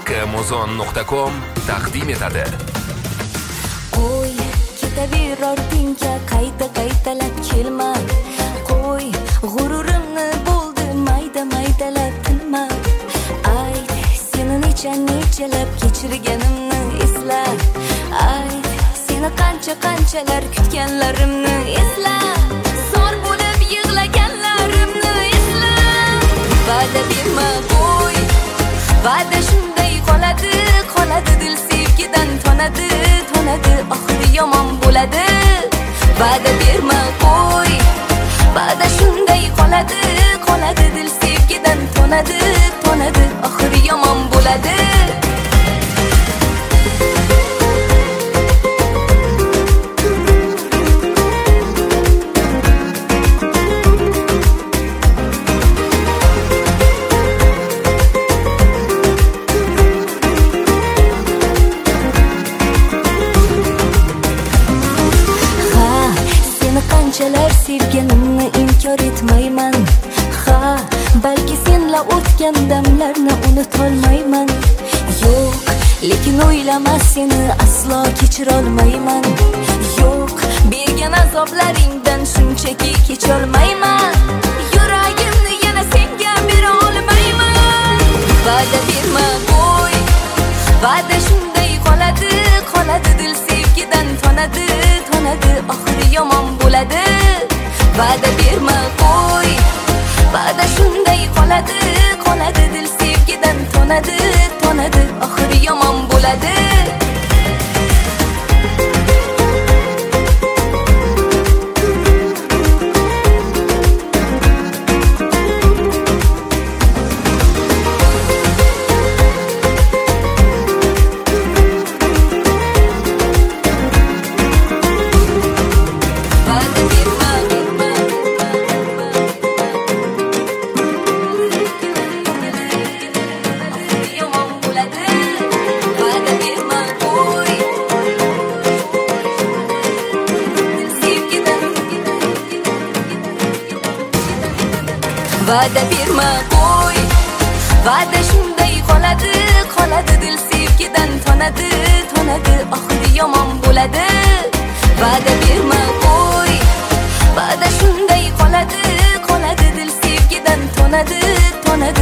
Amazon.com taqdim etadi. Qo'y ketaver ortingga qayta-qaytalab kelma. Qo'y g'ururimni bo'ldi mayda-maydalab tinma. Ayt seni nechalab kechirganimni esla. Ayt seni qanchalar kutganlarimni esla. Sor bo'lib yig'laganlarimni esla. Va'da berma qo'y, va'da shunday qoladi dil sevgidan tonadi, oxiri yomon bo'ladi. Va'da berma qo'y, va'da shunday qoladi dil sevgidan tonadi, oxiri yomon bo'ladi. Qanchalar sevganimni inkor etmayman. Ha, balki senla o'tgan damlarni unutolmayman. Yo'q, lekin o'ylama seni aslo kechirolmayman. Yo'q, bergan azoblaringdan shunchaki kecholmayman. Yuragimni yana senga bera olmayman. Va'da berma qo'y, va'da shunday qoladi dil sevgidan tonadi, oxiri yomon bo'ladi. Va'da berma qo'y, va'da shunday qoladi dil sevgidan tonadi, oxiri yomon bo'ladi. Va'da berma qo'y, va'da shunday qoladi dil sevgidan tonadi, oxiri yomon bo'ladi. Va'da berma qo'y, va'da shunday qoladi dil sevgidan tonadi,